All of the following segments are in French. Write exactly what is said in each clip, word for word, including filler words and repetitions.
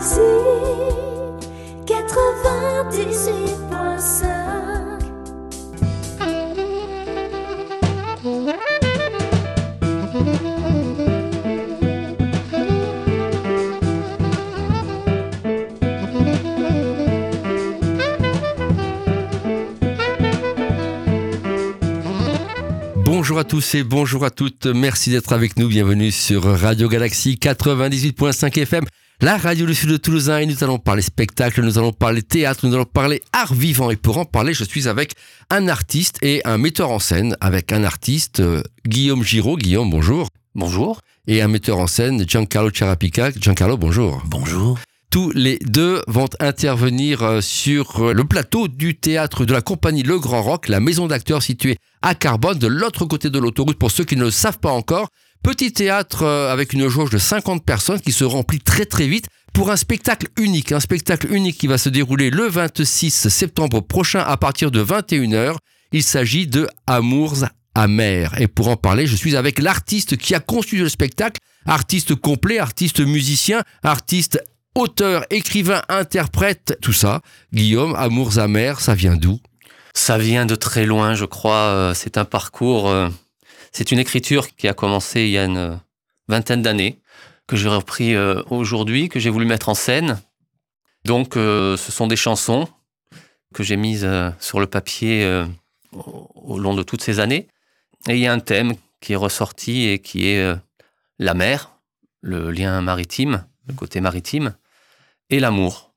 Galaxy quatre-vingt-dix-huit point cinq. Bonjour à tous et bonjour à toutes, merci d'être avec nous, bienvenue sur Radio Galaxy quatre-vingt-dix-huit point cinq F M, la radio du Sud Toulousain, et nous allons parler spectacle, nous allons parler théâtre, nous allons parler art vivant, et pour en parler, je suis avec un artiste et un metteur en scène, avec un artiste, euh, Guillaume Giraud. Guillaume, bonjour. Bonjour. Et un metteur en scène, Giancarlo Ciarapica. Giancarlo, bonjour. Bonjour. Tous les deux vont intervenir sur le plateau du théâtre de la compagnie Le Grand Rock, la maison d'acteurs située à Carbone, de l'autre côté de l'autoroute, pour ceux qui ne le savent pas encore. Petit théâtre avec une jauge de cinquante personnes qui se remplit très très vite pour un spectacle unique. Un spectacle unique qui va se dérouler le vingt-six septembre prochain à partir de vingt et une heures. Il s'agit de Amours amers. Et pour en parler, je suis avec l'artiste qui a conçu le spectacle, artiste complet, artiste musicien, artiste auteur, écrivain, interprète, tout ça. Guillaume, Amours amers, ça vient d'où ? Ça vient de très loin, je crois. C'est un parcours, c'est une écriture qui a commencé il y a une vingtaine d'années, que j'ai repris aujourd'hui, que j'ai voulu mettre en scène. Donc, ce sont des chansons que j'ai mises sur le papier au long de toutes ces années. Et il y a un thème qui est ressorti et qui est la mer, le lien maritime, le côté maritime, et l'amour.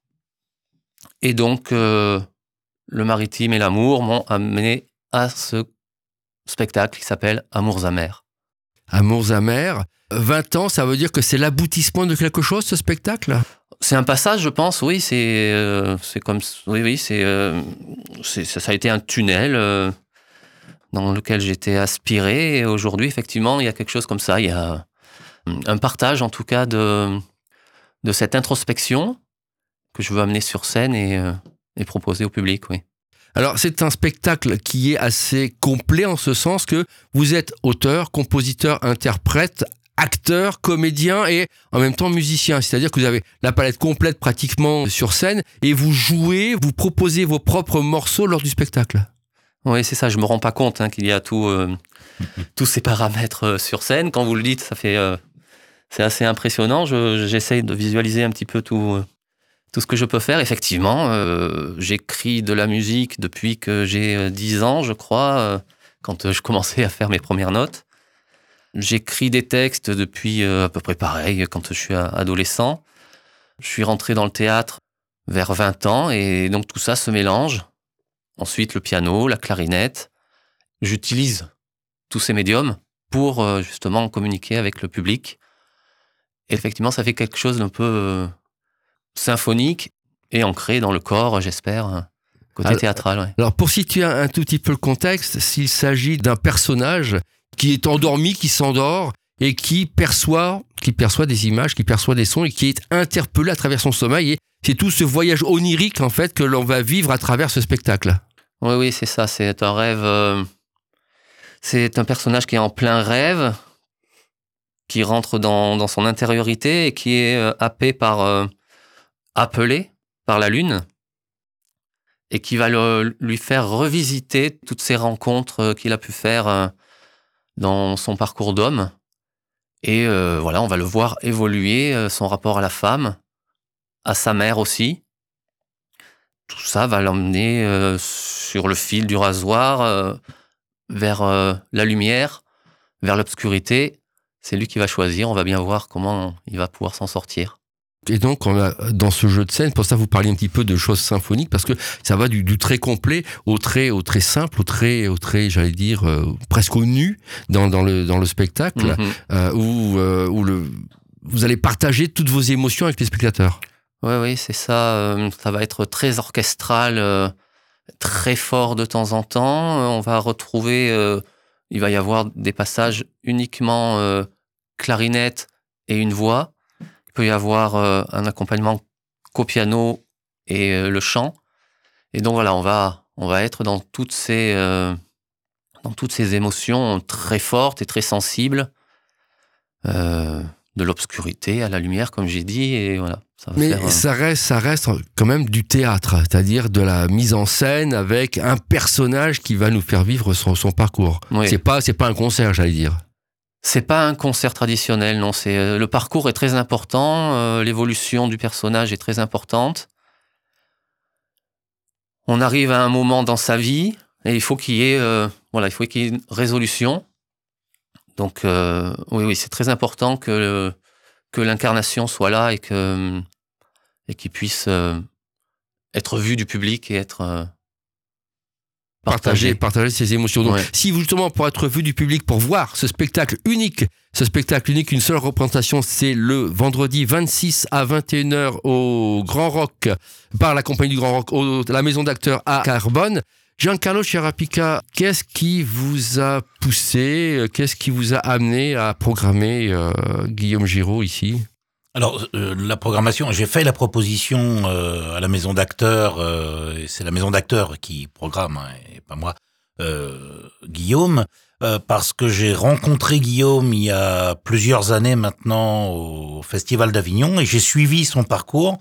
Et donc, euh, le maritime et l'amour m'ont amené à ce spectacle qui s'appelle Amours amers. Amours amers, vingt ans, ça veut dire que c'est l'aboutissement de quelque chose, ce spectacle ? C'est un passage, je pense, oui, c'est, euh, c'est comme... Oui, oui, c'est, euh, c'est, ça a été un tunnel euh, dans lequel j'étais aspiré, et aujourd'hui, effectivement, il y a quelque chose comme ça, il y a un partage, en tout cas, de... de cette introspection que je veux amener sur scène et, euh, et proposer au public, oui. Alors, c'est un spectacle qui est assez complet en ce sens que vous êtes auteur, compositeur, interprète, acteur, comédien et en même temps musicien. C'est-à-dire que vous avez la palette complète pratiquement sur scène et vous jouez, vous proposez vos propres morceaux lors du spectacle. Oui, c'est ça. Je me rends pas compte hein, qu'il y a tout, euh, tous ces paramètres euh, sur scène. Quand vous le dites, ça fait... Euh, C'est assez impressionnant. Je, j'essaye de visualiser un petit peu tout, tout ce que je peux faire. Effectivement, euh, j'écris de la musique depuis que j'ai dix ans, je crois, euh, quand je commençais à faire mes premières notes. J'écris des textes depuis euh, à peu près pareil, quand je suis adolescent. Je suis rentré dans le théâtre vers vingt ans et donc tout ça se mélange. Ensuite, le piano, la clarinette. J'utilise tous ces médiums pour euh, justement communiquer avec le public. Effectivement, ça fait quelque chose d'un peu euh, symphonique et ancré dans le corps, j'espère, côté alors, théâtral. Ouais. Alors, pour situer un, un tout petit peu le contexte, s'il s'agit d'un personnage qui est endormi, qui s'endort et qui perçoit, qui perçoit des images, qui perçoit des sons et qui est interpellé à travers son sommeil. Et c'est tout ce voyage onirique, en fait, que l'on va vivre à travers ce spectacle. Oui, oui, c'est ça. C'est un rêve... Euh, c'est un personnage qui est en plein rêve, qui rentre dans, dans son intériorité et qui est euh, happé par, euh, appelé par la lune et qui va le, lui faire revisiter toutes ces rencontres euh, qu'il a pu faire euh, dans son parcours d'homme. Et euh, voilà, on va le voir évoluer, euh, son rapport à la femme, à sa mère aussi. Tout ça va l'emmener euh, sur le fil du rasoir euh, vers euh, la lumière, vers l'obscurité. C'est lui qui va choisir, on va bien voir comment il va pouvoir s'en sortir. Et donc, on a, dans ce jeu de scène, pour ça vous parliez un petit peu de choses symphoniques, parce que ça va du, du très complet au très, au très simple, au très, au très, j'allais dire, euh, presque au nu dans, dans, le, dans le spectacle, mm-hmm. euh, où, euh, où le, vous allez partager toutes vos émotions avec les spectateurs. Oui, oui, c'est ça. Euh, ça va être très orchestral, euh, très fort de temps en temps. Euh, on va retrouver, euh, il va y avoir des passages uniquement euh, clarinette et une voix. Il peut y avoir euh, un accompagnement qu'au piano et euh, le chant. Et donc voilà, on va, on va être dans toutes ces, euh, dans toutes ces émotions très fortes et très sensibles. Euh, de l'obscurité à la lumière, comme j'ai dit, et voilà. Ça va Mais faire, euh... ça reste, ça reste quand même du théâtre, c'est-à-dire de la mise en scène avec un personnage qui va nous faire vivre son, son parcours. Oui. C'est pas, c'est pas un concert, j'allais dire. C'est pas un concert traditionnel, non. C'est euh, le parcours est très important, euh, l'évolution du personnage est très importante. On arrive à un moment dans sa vie et il faut qu'il y ait, euh, voilà, il faut qu'il y ait une résolution. Donc, euh, oui, oui, c'est très important que le, que l'incarnation soit là et que et qu'il puisse euh, être vu du public et être euh, partagé. Partager, partager ses émotions. Donc, Ouais. si vous, justement, pour être vu du public, pour voir ce spectacle unique, ce spectacle unique, une seule représentation, c'est le vendredi vingt-six à vingt et une heures au Grand Rock, par la compagnie du Grand Rock, au, la maison d'acteurs à Carbone. Giancarlo Ciarapica, qu'est-ce qui vous a poussé, qu'est-ce qui vous a amené à programmer euh, Guillaume Giraud ici ? Alors, euh, la programmation, j'ai fait la proposition euh, à la maison d'acteurs, euh, et c'est la maison d'acteurs qui programme, hein, et pas moi, euh, Guillaume, euh, parce que j'ai rencontré Guillaume il y a plusieurs années maintenant au Festival d'Avignon, et j'ai suivi son parcours,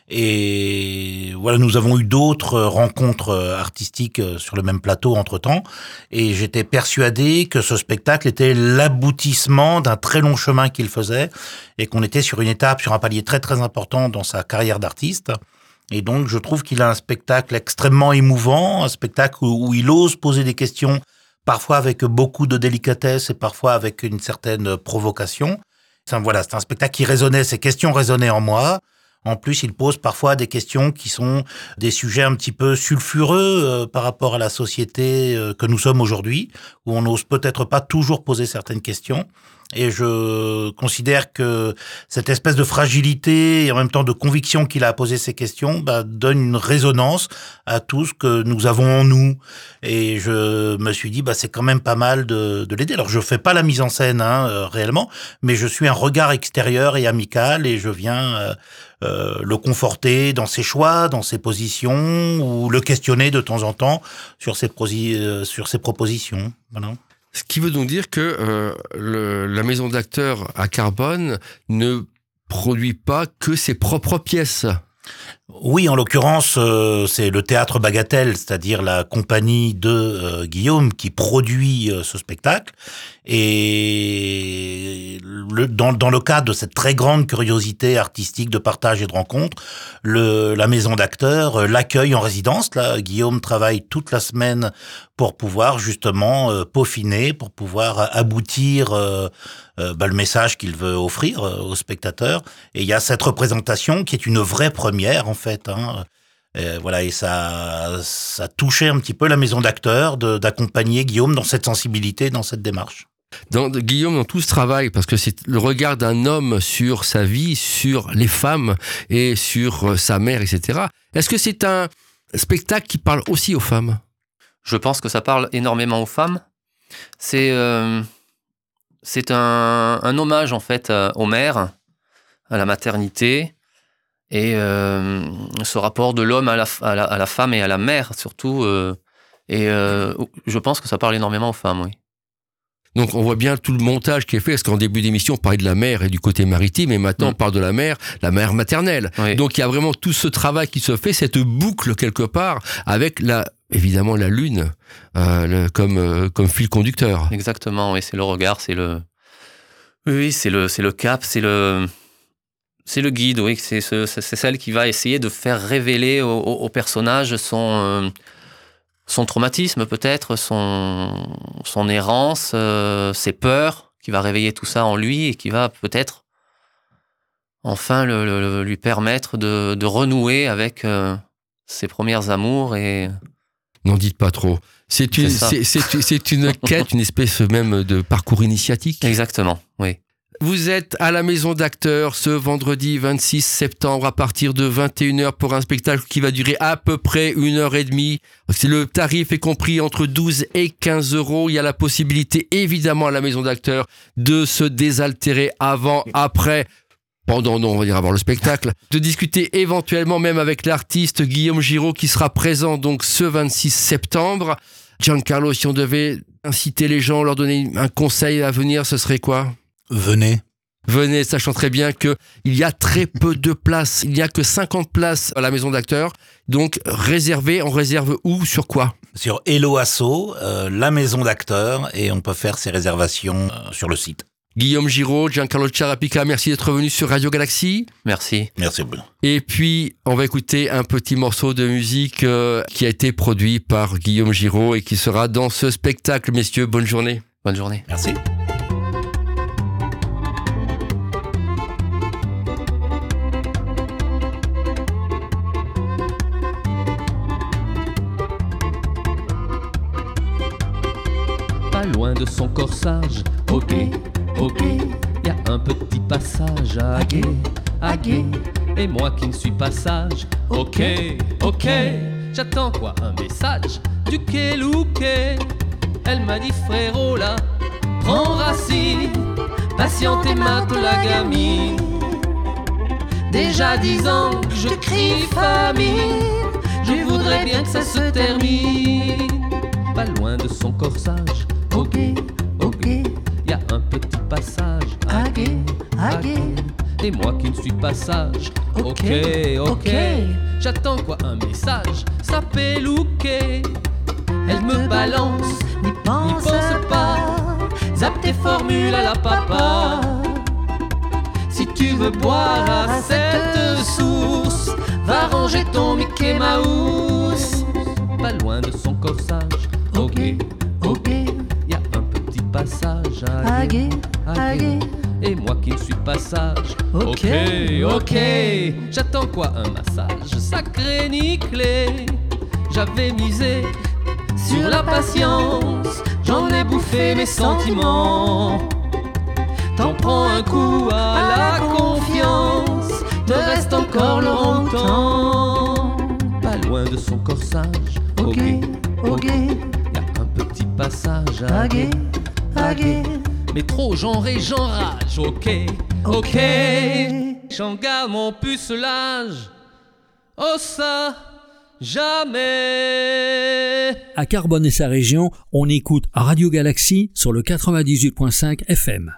et voilà, nous avons eu d'autres rencontres artistiques sur le même plateau entre-temps, et j'étais persuadé que ce spectacle était l'aboutissement d'un très long chemin qu'il faisait, et qu'on était sur une étape, sur un palier très très important dans sa carrière d'artiste. Et donc, je trouve qu'il a un spectacle extrêmement émouvant, un spectacle où, où il ose poser des questions, parfois avec beaucoup de délicatesse et parfois avec une certaine provocation. C'est un, voilà, c'est un spectacle qui résonnait, ces questions résonnaient en moi. En plus, il pose parfois des questions qui sont des sujets un petit peu sulfureux euh, par rapport à la société euh, que nous sommes aujourd'hui, où on n'ose peut-être pas toujours poser certaines questions. Et je considère que cette espèce de fragilité et en même temps de conviction qu'il a à poser ces questions bah, donne une résonance à tout ce que nous avons en nous. Et je me suis dit, bah, c'est quand même pas mal de, de l'aider. Alors, je fais pas la mise en scène hein, euh, réellement, mais je suis un regard extérieur et amical et je viens euh, euh, le conforter dans ses choix, dans ses positions ou le questionner de temps en temps sur ses, prosi- euh, sur ses propositions. Voilà. Ce qui veut donc dire que euh, le, la maison d'acteurs à Carbone ne produit pas que ses propres pièces. Oui, en l'occurrence, euh, c'est le Théâtre Bagatelle, c'est-à-dire la compagnie de euh, Guillaume qui produit euh, ce spectacle. Et le, dans, dans le cadre de cette très grande curiosité artistique de partage et de rencontre, le, la maison d'acteurs euh, l'accueille en résidence. Là, Guillaume travaille toute la semaine pour pouvoir justement euh, peaufiner, pour pouvoir aboutir euh, euh, bah, le message qu'il veut offrir euh, aux spectateurs. Et il y a cette représentation qui est une vraie première en fait. Hein. Et voilà, et ça, ça touchait un petit peu la maison d'acteurs de, d'accompagner Guillaume dans cette sensibilité, dans cette démarche. Dans, Guillaume, dans tout ce travail, parce que c'est le regard d'un homme sur sa vie, sur les femmes et sur euh, sa mère, et cetera. Est-ce que c'est un spectacle qui parle aussi aux femmes ? Je pense que ça parle énormément aux femmes. C'est, euh, c'est un, un hommage en fait euh, aux mères, à la maternité, et euh, ce rapport de l'homme à la, à, la, à la femme et à la mère surtout. Euh, et euh, je pense que ça parle énormément aux femmes, oui. Donc on voit bien tout le montage qui est fait, parce qu'en début d'émission on parlait de la mer et du côté maritime, et maintenant mmh. on parle de la mer, la mer maternelle. Oui. Donc il y a vraiment tout ce travail qui se fait, cette boucle quelque part, avec la, évidemment la lune euh, le, comme, euh, comme fil conducteur. Exactement, oui, c'est le regard, c'est le, oui, c'est le, c'est le cap, c'est le, c'est le guide, oui, c'est, c'est, c'est celle qui va essayer de faire révéler au, au, au personnage son... Euh, son traumatisme peut-être, son, son errance, euh, ses peurs, qui va réveiller tout ça en lui et qui va peut-être enfin le, le, lui permettre de, de renouer avec euh, ses premières amours. Et... N'en dites pas trop. C'est une, c'est, c'est, c'est, c'est une quête, une espèce même de parcours initiatique. Exactement, oui. Vous êtes à la maison d'acteurs ce vendredi vingt-six septembre à partir de vingt et une heures pour un spectacle qui va durer à peu près une heure et demie. C'est le tarif est compris entre douze et quinze euros. Il y a la possibilité évidemment à la maison d'acteurs de se désaltérer avant, après, pendant, non, on va dire avant le spectacle, de discuter éventuellement même avec l'artiste Guillaume Giraud qui sera présent donc ce vingt-six septembre. Giancarlo, si on devait inciter les gens, leur donner un conseil à venir, ce serait quoi ? Venez. Venez, sachant très bien que il y a très peu de places. Il n'y a que cinquante places à la maison d'acteurs. Donc, réservez, on réserve où, sur quoi? Sur Hello Asso, euh, la maison d'acteurs, et on peut faire ses réservations euh, sur le site. Guillaume Giraud, Giancarlo Ciarapica, merci d'être venu sur Radio Galaxy. Merci. Merci Bruno. Et puis, on va écouter un petit morceau de musique euh, qui a été produit par Guillaume Giraud et qui sera dans ce spectacle. Messieurs, bonne journée. Bonne journée. Merci. Pas loin de son corsage, ok, ok, y a un petit passage à gué, à gué, et moi qui ne suis pas sage, ok, ok, j'attends quoi, un message du quai louquet. Elle m'a dit frérot là, prends racine, patiente et mate la gamine. Déjà dix ans que je crie famine, je voudrais bien que ça se termine. Pas loin de son corsage, ok, ok, y a un petit passage à gué, à gué, et moi qui ne suis pas sage, ok, ok, j'attends quoi, un message, ça peut looker. Elle me balance, n'y pense, pense pas, zappe tes formules à la papa. Si tu veux boire à cette source, va ranger ton Mickey Mouse. Pas loin de son corsage, ok, ok, y a un petit passage à gué, à gué, et moi qui ne suis pas sage, ok, ok, j'attends quoi, un massage sacré nickelé. J'avais misé sur la patience, j'en ai bouffé mes sentiments. T'en prends un coup à la confiance, te reste encore longtemps. Pas loin de son corsage, ok, ok, y a un petit passage à gué, à gué, mais trop genré, j'enrage, ok, ok, j'en garde mon pucelage, oh ça, jamais. À Carbone et sa région, on écoute Radio Galaxy sur le quatre-vingt-dix-huit virgule cinq F M.